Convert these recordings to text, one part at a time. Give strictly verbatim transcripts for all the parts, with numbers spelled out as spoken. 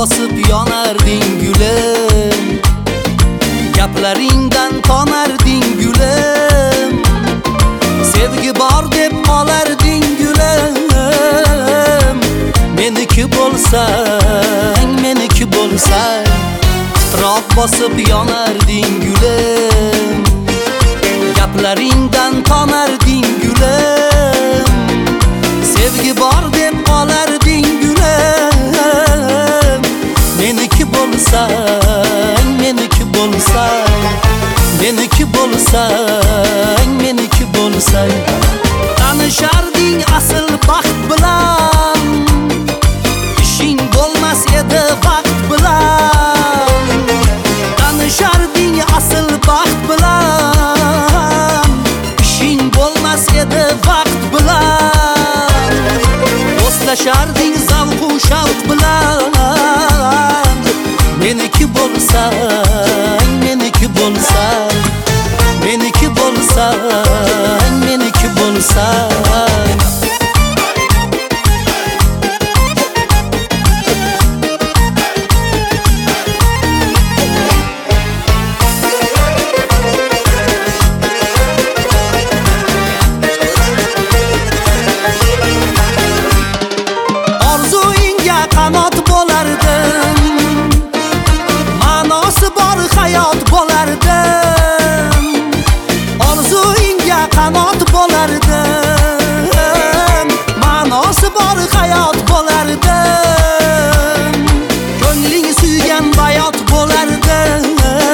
bosib yonarding gulim, gaplaringdan tonarding gulim, sevgi bor deb qolarding gulim. Meniki bo'lsang, meniki bo'lsang, titroq bosib yonarding gulim, gaplaringdan tonarding gulim, sevgi bor deb qolarding gulim. Meniki bo'lsang, meniki bo'lsang, meniki bo'lsang, meniki bo'lsang, tanisharding asl baxt bilan, ishing bo'lmas edi vaqt bilan. Tanisharding asl baxt bilan, ishing bo'lmas edi vaqt bilan. Do'stlashding zavq u shavq bilan. Meniki bo'lsang, meniki bo'lsang, meniki bo'lsang, meniki bo'lsang. Orzuingga qanot bo'lardim, ma'nosi bor hayot bo'lardim. Orzuingga qanot bo'lardim, ma'nosi bor hayot bo'lardim. Ko'ngling suygan bayot bo'lardim.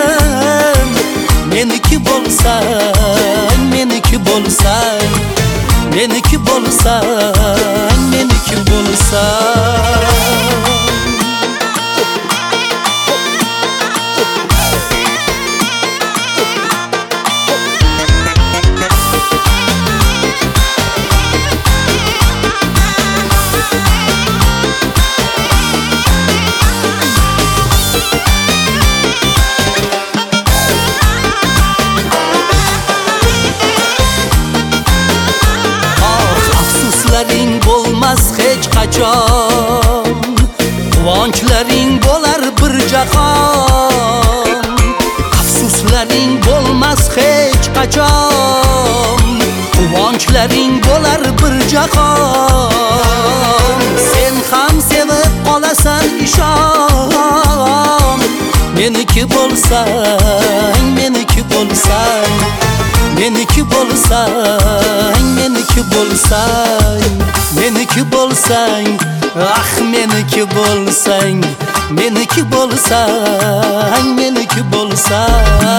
Meniki bo'lsang, meniki bo'lsang, meniki bo'lsang, meniki bo'lsang. Afsuslaring bo'lmas hech qachon, quvonchlaring bo'lar bir jahon. Afsuslaring bo'lmas hech qachon, quvonchlaring bo'lar bir jahon. Sen ham sevib qolasan ishon. Meniki bo'lsang, meniki bo'lsang, meniki bo'lsang, meniki bo'lsang, meniki bo'lsang, ah meniki bo'lsang, meniki bo'lsang, meniki bo'lsang.